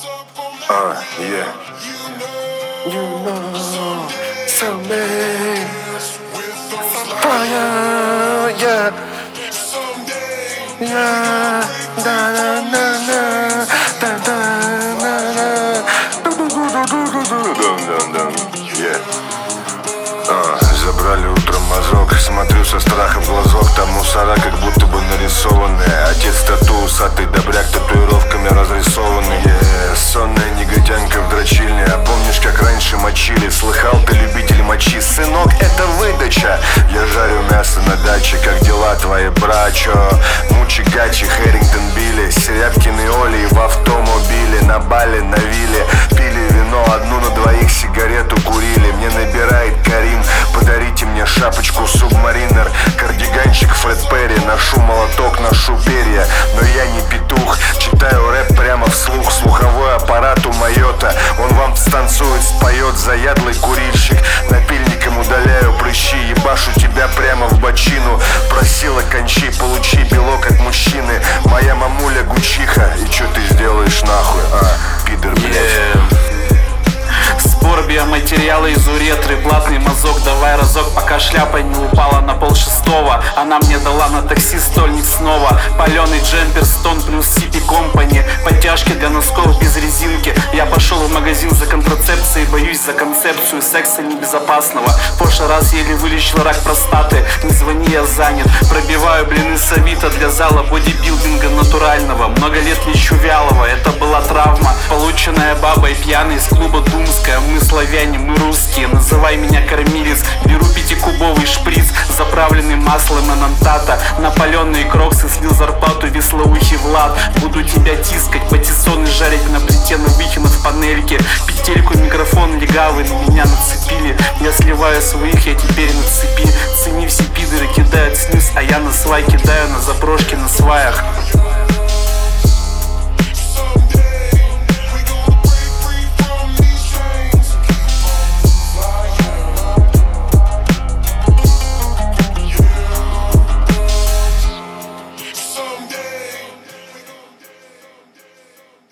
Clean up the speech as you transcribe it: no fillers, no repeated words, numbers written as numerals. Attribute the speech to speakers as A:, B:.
A: Yeah. You know, someday, fire, yeah, yeah, da da da da, da da da, yeah. Забрали утром мазок, смотрю со страхом в глазок. Там мусора как будто бы нарисованные. Отец тату, усатый добряк, татуировками разрисованный. Сонная негодянка в дрочильне. А помнишь, как раньше мочили? Слыхал ты, любитель мочи? Сынок, это выдача. Я жарю мясо на даче. Как дела твои, брачо? Мучи, гачи, Хэрингтон, Билли, Серябкины, Оли в автомобиле. На Бали, на вилле пили вино, одну на двоих сигарету курили. Мне набирает Карим: подарите мне шапочку Субмаринер, кардиганчик Фред Перри. Ношу молоток, ношу перья, но я не петух. Читаю рэп прямо вслух. Слуховой аппарат у Майота, он вам станцует, споет. Заядлый курильщик, напильником удаляю прыщи. Ебашу тебя прямо в бочину. Просила кончи, получи белок от мужчины. Моя мамуля Гучиха, и чё ты сделаешь нахуй, пидор, блядь?
B: Спор биоматериала из уретры, платный мазок, давай разок, пока шляпа не упала на 5:30. Она мне дала на такси стольник снова. Паленый джемпер, стон плюс Сипи Компани, подтяжки для носков без резинки. Я пошел в магазин за контрацепцией, боюсь за концепцию секса небезопасного. В прошлый раз еле вылечил рак простаты, не звони, я занят. Пробиваю блины с Авито для зала бодибилдинга натурального. Много лет лечу вялого, это была травма, полученная бабой пьяной из клуба Думская. Мы славяне, мы русские, называй меня кормилец. Беру 5-кубовый шприц, заправленный маслом анантата. Напаленные кроксы, слил зарплату веслоухий Влад. Буду тебя тискать, патиссоны жарить на плите, на выкинув панельки. Петельку, микрофон легавый на меня нацепили. Я сливаю своих, я теперь на цепи. Цени, все пидоры кидают снюс, а я на свай кидаю на запрошки на сваях.